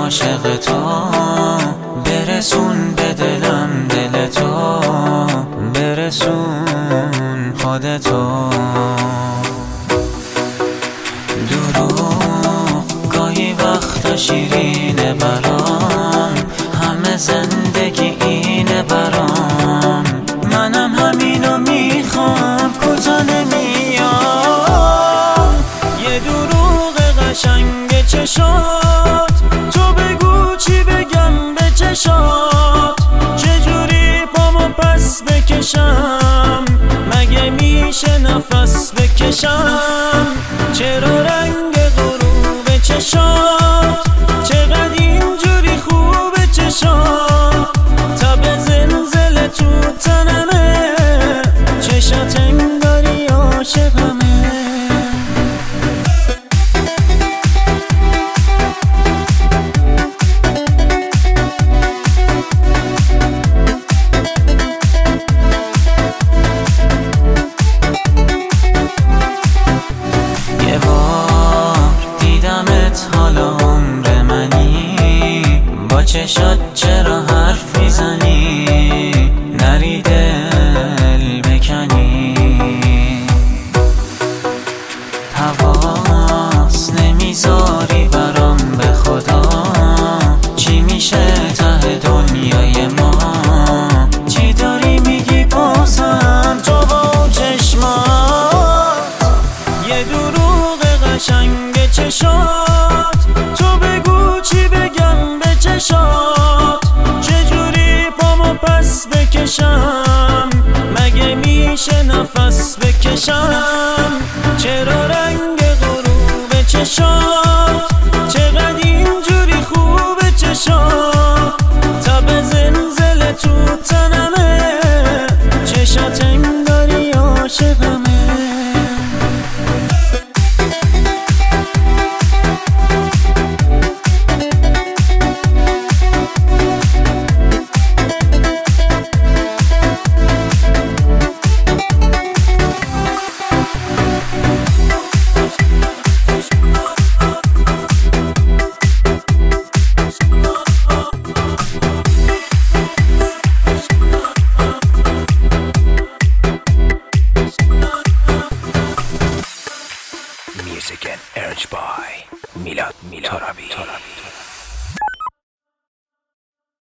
عاشق تو، برسون به دلم دل تو، برسون خودتو. دروغ گاهی وقتا شیرینه برام، همه زندگی اینه برام، منم همینو میخوام کوتا نمیام. یه دروغ قشنگ چشات، تو بگو چی بگم به چشات، چجوری پامو پس بکشم، مگه میشه نفس بکشم؟ چرا رنگ غروب چشات چقدر اینجوری خوبه چشات، تب زلزله تو تنمه، چشات انگاری عاشقمه. حالا عمر منی، با چشات چرا حرف میزنی، نری دل بکنی، حواس نمیذاری برام به خدا، چی میشه ته دنیای ما، چی داری میگی بازم تو با چشمات؟ یه دروغ قشنگ چشات، تو بگو چی بگم به چشات، چجوری پامو پس بکشم، مگه میشه نفس بکشم؟ چرا رنگ غروب چشات چقدر اینجوری خوبه چشات، تب زلزله تو تنمه، چشات انگاری عاشقمه. Music and Urge by Milad Torabi.